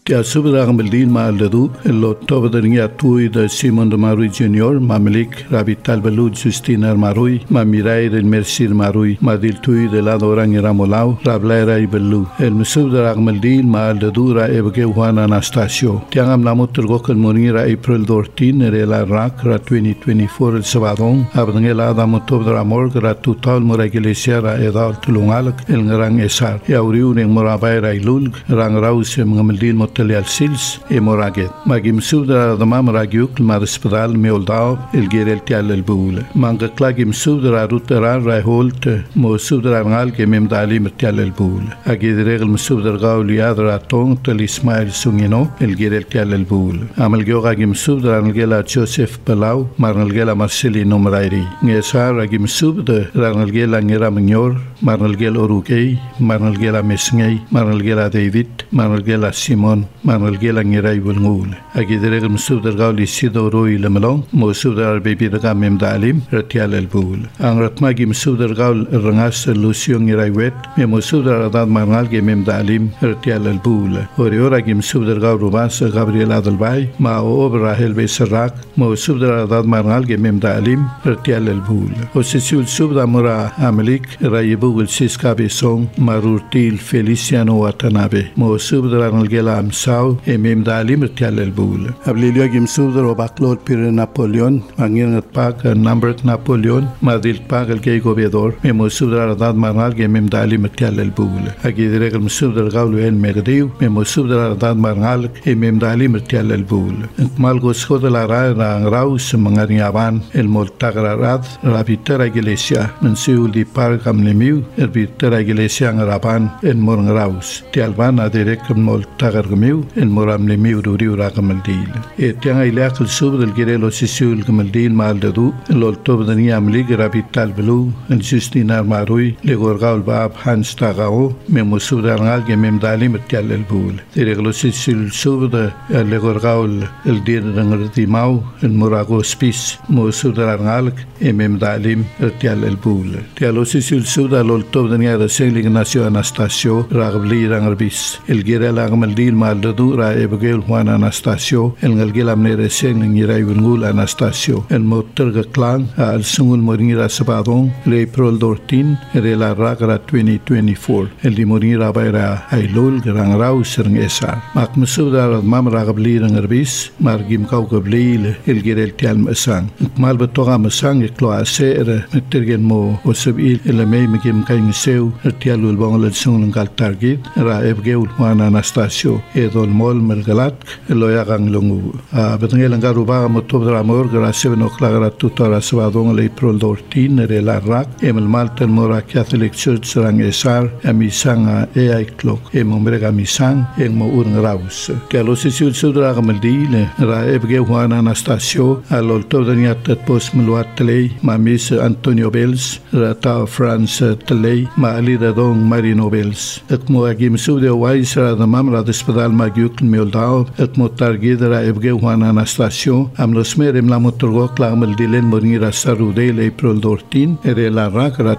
Tia subra gambaldin ma aldu lo tobadringa tui de Simon de Marui Junior, ma Melik Rabi Talbalud Justina Marui, ma Mirai el Mercir Marui, ma dil tui de la dorang Ramolau, Rablaira Ibelu. El subra gambaldin ma aldu ra ebge Juan Anastasio. Tiangam la muturgokal monira April 14 la rak ra 2024 el sabadon, abdangela da mutobra morg ra total moragelesia ra edal tulungalak el ngrang esar. Ya uriu ning morabaira ilulg rang raus gambaldin Telial Sils e Moraget. Magim subdra da mam ragiuk mar hospital meoldao el gerel tial el bule. Manga klagim subdra rutera holt mo subdra ngal ke mem dali tial el bule. Agi regel subdra gauli adra tong tel Ismail Sungino el gerel tial el bule. Amal gogagim subdra ngela Joseph Palau mar ngela Marcelino Mrairi. Ngesa ragim subdra ngela ngira menyor mar ngela Orukei mar ngela Mesngei mar ngela David mar ngela Simon Manuel Gela ngirai bulngul agi dereg musubdar gauli sido roi lemlong musubdar bebi daga mem dalim ratial el bul ang ratmagi musubdar gaul rangas Lucio ngirai wet me musubdar adad marnal ge mem dalim ratial el bul ora gi musubdar gaul rubas Gabriel Adalbay ma obra helbe serrak musubdar adad marnal ge mem dalim ratial el bul osisul subda mura amlik rayibul siska besong marurtil Feliciano Watanabe musubdar gela Sao emem dalim rtial el bul ablilio gim subdar obaklot pir Napoleon angin pak number Napoleon madil pak el gay gobedor mem subdar adad manal gemem dalim rtial el bul agi direk subdar gaulu el megdiu mem subdar adad manal emem dalim rtial el bul mal goskhod la raus mangariaban el moltagrad la vitera iglesia men siul di park amlemiu el vitera iglesia ngaraban en morngraus tialban adirek moltagar en moram le miu riu ra kamaldil e tianga ilaq el sub del gerelo sisul kamaldil mal dadu lol tob dani amli gravital blu el Justina Marui le gorgaul bab Hans Tagao me musub dangal ge mem dalim tial el bul reglo sisul sub de le gorgaul el dir dangrti mau el morago spis musub dangal e mem dalim tial el bul tialo sisul sub da lol tob dani da sengling nacio Anastasio ragli rangbis el gerela kamaldil mal dura ebgel Juan Anastasio el ngalgel amnere seng ngira yungul Anastasio el motor clan al sungul moringira sabadon le April 14 la ragra 2024 el di moringira baira ailul grang raus rang esa mak musuda mam ragabli rangbis margim kau gablil el gerel tial masang mal betoga masang eklo aser tergen mo osabil el mei mgim kaing seu tialul bangol sungul ngal target ra ebgel Juan Anastasio edol mol melgalat loyagang lungu betengel ngaruba motobra amor gra 7 o'clock ra tutora sabadon le April 14 la rak emel malten mora Catholic Church rang esar amisanga ai clock emombrega misang en mo un raus que lo sisul sudra gamaldile ra ebge Juan Anastasio alol todania tet post meluat tlei mamis Antonio Bells ra ta France tlei ma alida don Marino Bells et mo agim sude wise ra da mamra hospital magiuk meoldao et motar gidra ebge Juan Anastasio am los merem la motorgo klamel dilen moringira sarude le April 14 la rakra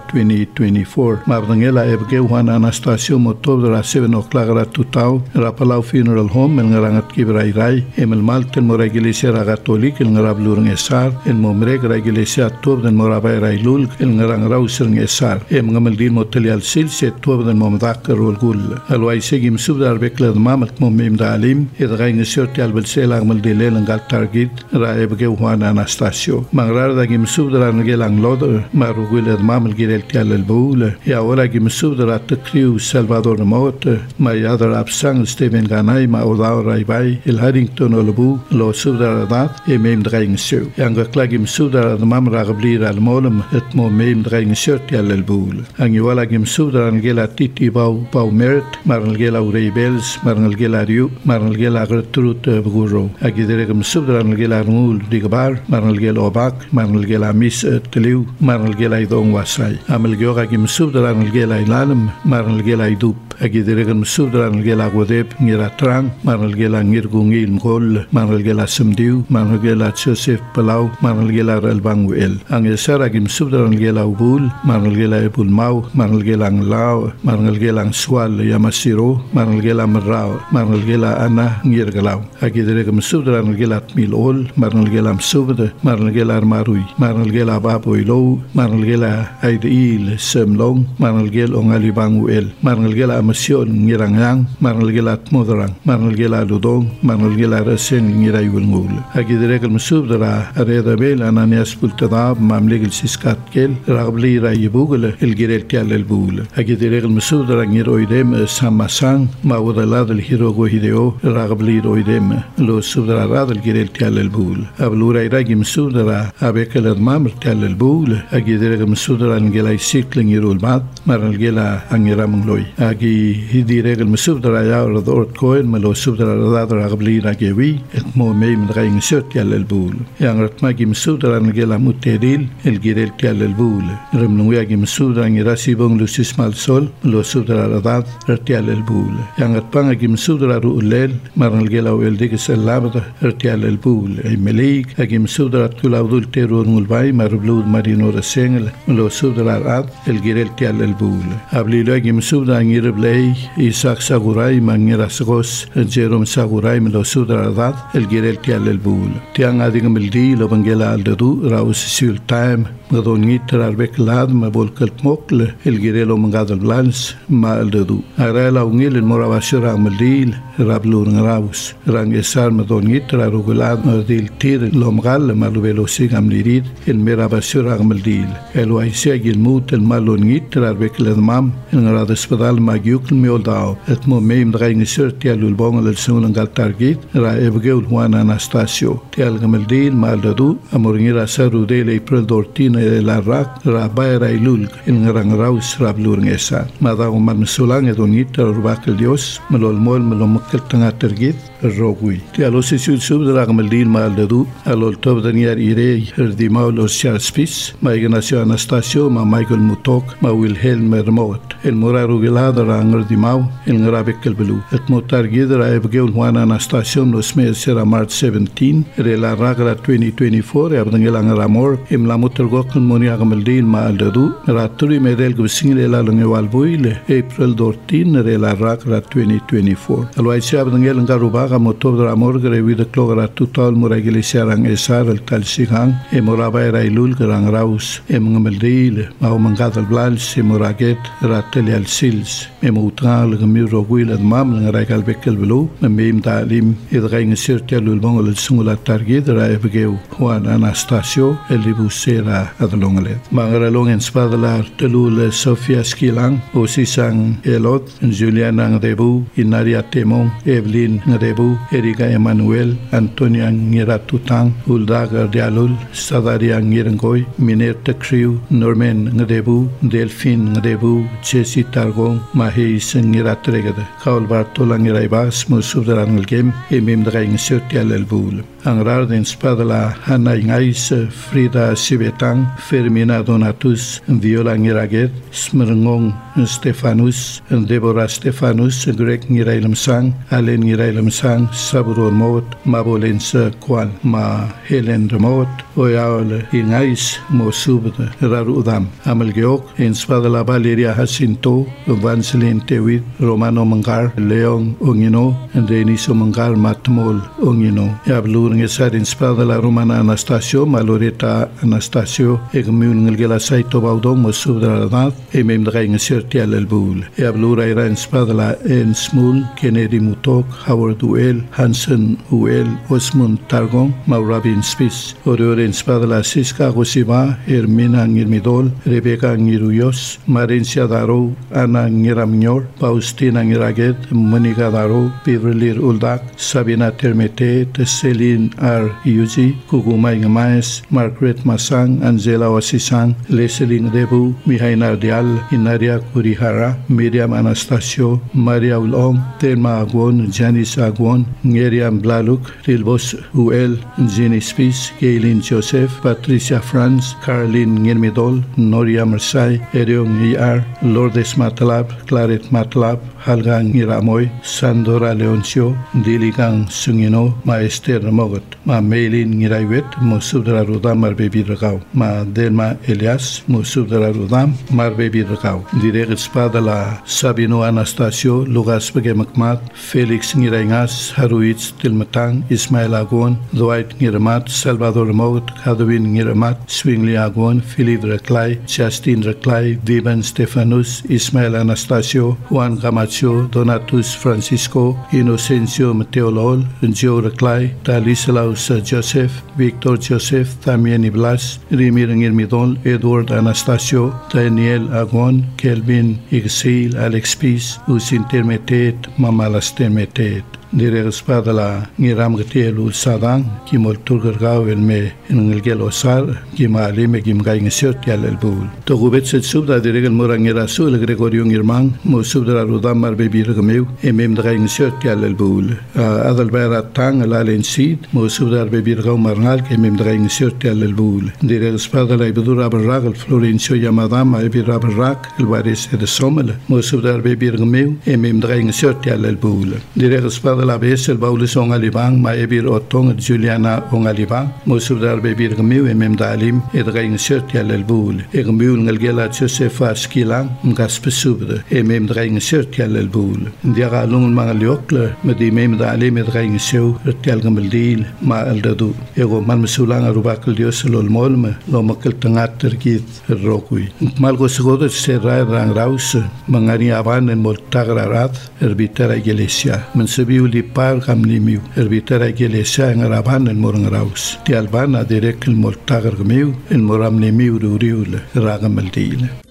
2024 mabdangela ebge Juan Anastasio motobra 7 o'clock ra tutau ra palau funeral home el ngarangat kibrairai emel malten mora iglesia ra catholic el ngarablurng esar en momreg ra iglesia tob den morabai railul el ngarang rausrng esar em ngamel din motelial silse tob den momdak rolgul alwai segim subdar bekla mamat mom dalim edgaing sorti albelsel agmal delel ngal target ra ebge Juan Anastasio mangrar da gim subdra ngelang lod marugul mamal girel tial el bul ya ora gim subdra takriu Salvador Mot ma yadar absang Steven Ganai ma oda raibai el Harington olbu lo subdra dat emem draing so yang klagim subdra mam ragblir al molm et mo mem draing sorti al bul angi wala gim subdra ngela titi bau mert mar ngela ureibels mar ngela riu marnal gel agrtrut bguro agidere gam subdran gel armul digbar marnal gel obak marnal gel amis tliu marnal gel aidon wasai amal gyoga gim subdran gel ailalm marnal gel aidup agi diregam subdra ngela godep ngira trang manal gela ngirgungil mgol manal gela semdiu manal gela Joseph Palau manal gela Relbanguel ang esara gim subdra ngela ubul manal gela ebul mau manal gela nglaw manal gela swal yamasiro manal gela mrao manal gela ana ngirgalaw agi diregam subdra ngela milol manal gela subda manal gela marui manal gela baboilo manal gela aidil semlong manal gel ongali banguel manal gela amasyon ngirangang manal gela modrang manal gela ludong manal gela resen ngirayul ngul agi diregam subdra areda bel ananias pultadab mamlegel siskat kel ragli rayibugel el girel tial el bul agi diregam subdra ngiroidem samasang maudalad el hirogo hideo ragli roidem lo subdra rad el girel tial el bul ablura iragim subdra abekel mamr tial el bul agi diregam subdra ngela sikling irul mat manal gela angiramngloy agi hidiregel subdra ya ordort koen malo subdra rad ragli ragewi et mo meim draing sot tial el bul yang ratmagi subdra ngela mutedil el girel tial el bul remnuya gim subdra ngirasibong lusis mal sol lo subdra rad tial el bul yang ratpanga gim subdra ruulel manal gela wel diges el labda tial el bul ay melik agim subdra tulaudul terur ngulbay marblud marino resengel lo subdra rad el girel tial el bul ablilo agim subdra ngirblay Isaac Saguray mangirasgos Jerome Saguray lo subdra rad el girel tial el bul tiang adigam el di lo bangela aldedu raus sul time Madon ngitrar beklad ma bolkal mokle el girelo mangadal blans ma aldedu arela ungil el moravashira maldil rablur ngaraus rangesar madon ngitrar uglad maldil tir lomgal malvelo sigam lirid el meravashira maldil el waiseg el mut el malon ngitrar beklad mam el ngrad hospital magyuk miodao et mo meim draing serti alul bongol el sunan gal target ra ebgeul Juan Anastasio tial gamaldil ma aldedu amorngira sarudele April 14 la rak rabaira ilul in rangraus rablur ngesa madago man sulang edonit urbakal dios malol mol malomkel tanga tergit rogui ti alos sul subdra gamaldil mal dedu alol tob daniar ire herdimau los charspis ma ignacio Anastasio ma Michael Mutok ma Wilhelm Mermot el moraru gelada rangerdimau el ngrabekel belu et motar gidra ebgeul Juan Anastasio los mes sera March 17 re la ragra 2024 abdangelang ramor im la motelgok monia gamaldil ma aldedu raturi medel gsingle la ngewalbuile April 14 re la ragra 2024 alwai sabdangel ngarubaga motodra morgre with the clogra total moragili serang esar el talsigang e morabaira ilul grang raus e gamaldil ma mangadal blals e moraget ratel al sils e mutral gmiro gwil mam ngragal bekel blu mem talim idgaing sirtel bongol sungula targid ra ebgeu Juan Anastasio el libusera adlonglet mangralong en spadlar telul Sofia Skilang osisang elot Juliana Ndebu Inaria Temon Evelyn Ndebu Erika Emmanuel Antonia Ngiratutang Uldaga Dialul Sadaria Ngirangoy Miner Takriu Norman Ndebu Delphine Ndebu Chesi Targong Mahi Ngiratregada Kaul Bartola Ngiraibas Musubdaran Game Emim Draing Sotial Elbul Angrar den spadla Hanna Ingais Frida Sibetang Fermina Donatus Viola Ngiraget Smirngong Stefanus Deborah Stefanus Greg Ngirailam Sang Alen Ngirailam Sang Saburo Mot Mabolens Kwal Ma Helen Mot Oyaol Ingais Mosubda Rarudam Amalgeok en spadla Valeria Jacinto Vanselin Tewit Romano Mangar Leon Ongino Denis Mangar Matmol Ongino Yablur ngesar en spadla Romana Anastasio Maloreta Anastasio egmul ngela saito baudong Mosubda Radat emem draing sertial elbul Yablura ira en spadla en smul Kennedy Mutok Howard Uel Hansen Uel Osmund Targong Maurabin Spis Orore en spadla Siska Gosiba Hermina Ngirmidol Rebecca Ngiruyos Marencia Daro Ana Ngiramnyor Faustina Ngiraget Monica Daro Beverly Uldak Sabina Termete Celine R. Yuji Kugumay Ngamaes Margaret Masang Anjali Angela Wasisang, Leslie Ndebu, Mihaina Dial, Inaria Kurihara, Miriam Anastasio, Maria Ulong, Thelma Agwon, Janice Agwon, Ngeriam Blaluk, Rilbos Uel, Jenny Spies, Gaylin Joseph, Patricia Franz, Caroline Ngirmidol, Noria Mersai, Eriong ER, Lourdes Matlab, Claret Matlab, Halga Ngiramoy, Sandora Leoncio, Diligang Sungino, Ma Esther Mogot, Ma Meilin Ngiraiwet, Musubdra Rudam Marbebi Ragau, Ma Delma Elias, Musubdra Rudam, Marbebi Ragau. Direct Espada la Sabino Anastasio, Lugas Begemakmat, Felix Ngiraingas, Haruitz Tilmatang, Ismail Agon, Dwight Ngiramat, Salvador Mogot, Kadwin Ngiramat, Swingley Agon, Philip Reclay, Justin Reclay, Vivan Stefanus, Ismail Anastasio, Juan Camacho, Donatus Francisco, Inocencio Mateolol, Joe Reclay, Talislaus Joseph, Victor Joseph, Tamien Iblas, Rimir Ngirmidol, Edward Anastasio, Daniel Agon, Kelvin Igsil, Alex Peace, Usintermetet, Mamalasтерmetet. Direct Espada la Ngiram Gatiel Sadang, Kimol Turgargao el me en el Gelosar, Kimali me Kimgai Nesiot Yal el Bul. Togubet set subda direct el Morangera Sul, el Gregorio Ngirman, Mo subda Rudam Marbebi Rgameu, Emem Drai Nesiot Yal el Bul. Adalbera Tang, el Alen Sid, Mo subda Bebi Rgau Marnal, Emem Drai Nesiot Yal el Bul. Direct Espada la Ibudura Barrak, el Florencio Yamadama, Ebira Barrak, el Baris de Somel, Mo subda Bebi Rgameu, Emem Drai Nesiot Yal el Bul. Direct Espada la vez el Baulus on Alibang, ma ebir otong Juliana on Alibang, Mosubdar bebir gmiu emem dalim, edrein sert yal el Bul. Egmiu ngelgela Josefa Skilang, Mgaspesubde, emem drein sert yal el Bul. Diaga lung mangaliokle, medimem dalim edrein seu, retial gameldil, ma el dadu. Ego man mesulang arubakal dios lol molme, lo makal tangat terkit rokui. Malgo segodet serra rang raus, mangani avan en moltagrarat, erbitera iglesia. Mensebiu li par kam limiu, erbitera iglesia en araban en morangraus. Ti albana direct el moltagar gmiu, en moram limiu ruriul, ragameldil.